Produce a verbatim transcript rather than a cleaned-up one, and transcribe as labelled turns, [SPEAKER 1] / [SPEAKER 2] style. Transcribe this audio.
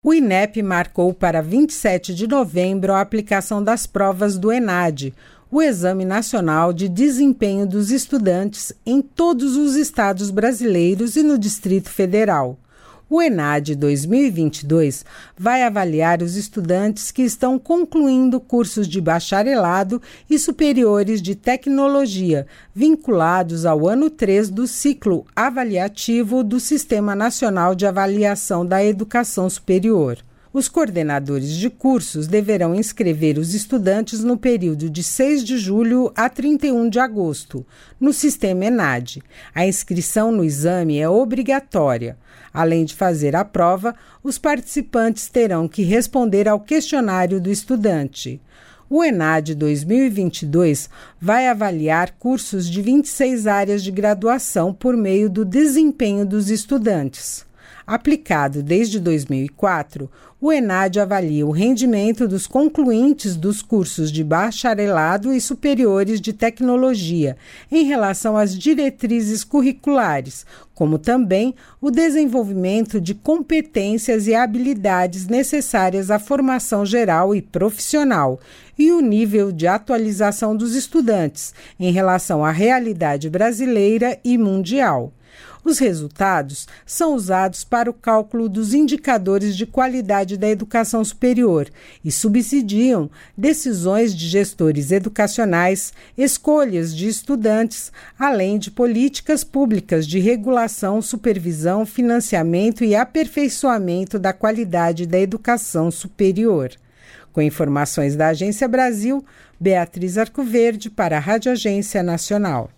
[SPEAKER 1] O INEP marcou para vinte e sete de novembro a aplicação das provas do ENADE, o Exame Nacional de Desempenho dos Estudantes em todos os estados brasileiros e no Distrito Federal. O ENADE dois mil e vinte e dois vai avaliar os estudantes que estão concluindo cursos de bacharelado e superiores de tecnologia, vinculados ao ano três do ciclo avaliativo do Sistema Nacional de Avaliação da Educação Superior. Os coordenadores de cursos deverão inscrever os estudantes no período de seis de julho a trinta e um de agosto, no sistema ENADE. A inscrição no exame é obrigatória. Além de fazer a prova, os participantes terão que responder ao questionário do estudante. O ENADE dois mil e vinte e dois vai avaliar cursos de vinte e seis áreas de graduação por meio do desempenho dos estudantes. Aplicado desde dois mil e quatro, o ENADE avalia o rendimento dos concluintes dos cursos de bacharelado e superiores de tecnologia em relação às diretrizes curriculares, como também o desenvolvimento de competências e habilidades necessárias à formação geral e profissional e o nível de atualização dos estudantes em relação à realidade brasileira e mundial. Os resultados são usados para o cálculo dos indicadores de qualidade da educação superior e subsidiam decisões de gestores educacionais, escolhas de estudantes, além de políticas públicas de regulação, supervisão, financiamento e aperfeiçoamento da qualidade da educação superior. Com informações da Agência Brasil, Beatriz Arcoverde para a Rádio Agência Nacional.